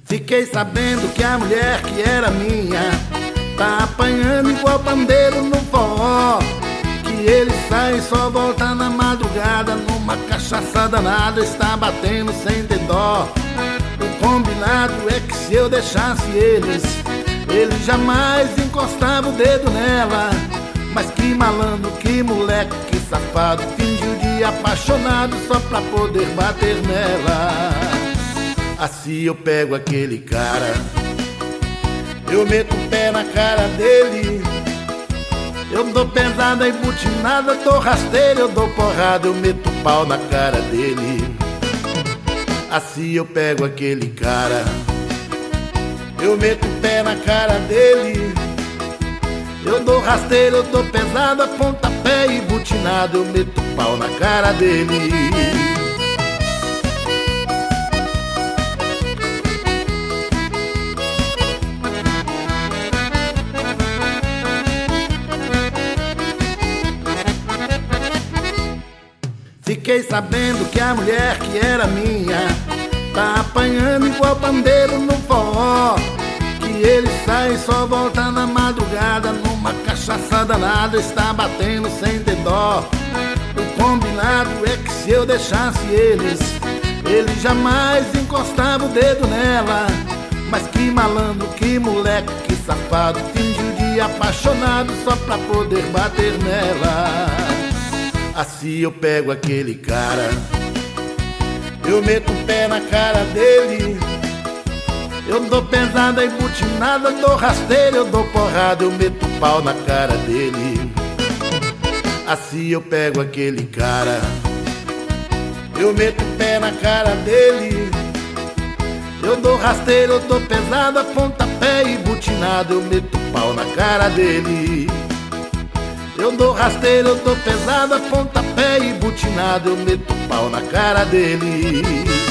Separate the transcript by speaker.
Speaker 1: Fiquei sabendo que a mulher que era minha tá apanhando igual bandeiro no forró. Que ele sai e só volta na madrugada, numa cachaça danada, está batendo sem ter dó. O combinado é que se eu deixasse ele jamais encostava o dedo nela. Mas que malandro, que moleque, que safado, fingiu de apaixonado só pra poder bater nela. Assim eu pego aquele cara, eu meto o pé na cara dele. Eu dou pesada e butinada, dou rasteira, eu dou porrada, eu meto o pau na cara dele. Assim eu pego aquele cara, eu meto o pé na cara dele. Eu dou rasteira, eu dou pesada, pontapé e butinada, eu meto o pau na cara dele. Fiquei sabendo que a mulher que era minha tá apanhando igual bandeiro no forró. Que ele sai e só volta na madrugada, numa cachaça danada, está batendo sem ter dó. O combinado é que se eu deixasse ele jamais encostava o dedo nela. Mas que malandro, que moleque, que safado, fingiu de apaixonado só pra poder bater nela. Assim eu pego aquele cara, eu meto o pé na cara dele. Eu dou pesada e butinada, dou rasteira, eu dou porrada, eu meto o pau na cara dele. Assim eu pego aquele cara, eu meto o pé na cara dele. Eu dou rasteira, eu dou pesada, pontapé e butinada, eu meto o pau na cara dele. Eu dou rasteira, eu dou pesada, pontapé e butinada, eu meto o pau na cara dele.